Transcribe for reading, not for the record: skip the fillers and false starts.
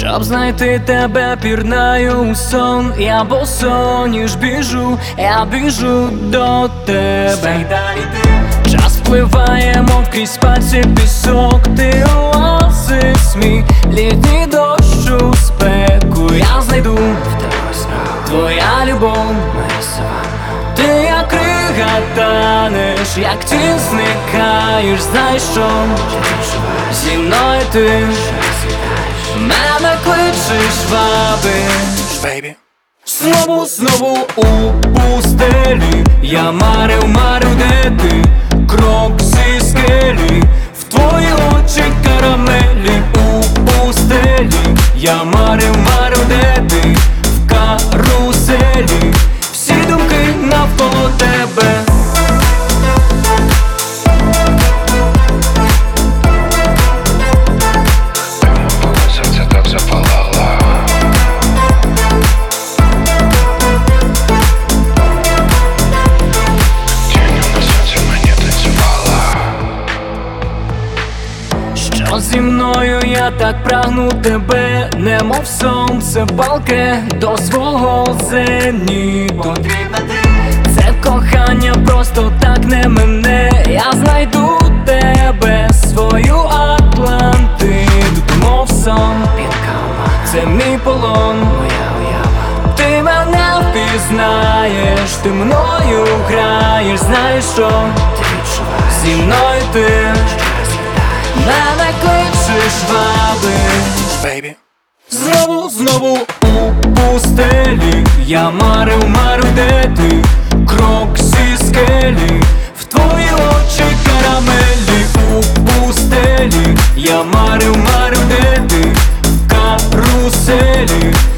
Щоб знайти тебе, пірнаю у сон. Я босоніж біжу, я біжу до тебе. Час впливає, мов крізь пальці пісок. Ти оазис мій, літній дощ у спеку. Я знайду в тебе знову твоя любов, моя саванна. Ти як крига танеш, як тінь зникаєш. Знаєш що? Зі мною ти мене кличеш, вабиш, бейбі. Знову у пустелі я марив, де ти, крок зі скелі, в твої очі карамелі. У пустелі я марив, де ти, в каруселі, всі думки навколо тебе. Серце так запалало. Тінь на сонці мені танцювала. Що зі мною я так прагну тебе, немов сонце палке до свого зеніту. Це кохання просто так не мине. Я знайду тебе, свою Атлантиду. Ти мов сон, це мій полон, моя уява. Ти мене впізнаєш, ти мною граєш. Знаєш що? Ти відчуваєш, зі мною ти мене кличеш, вабиш, бейбі. Знову у пустелі я марив, де ти, крок зі скелі, в твої очі карамелі. У пустелі я марив, де ти, в каруселі,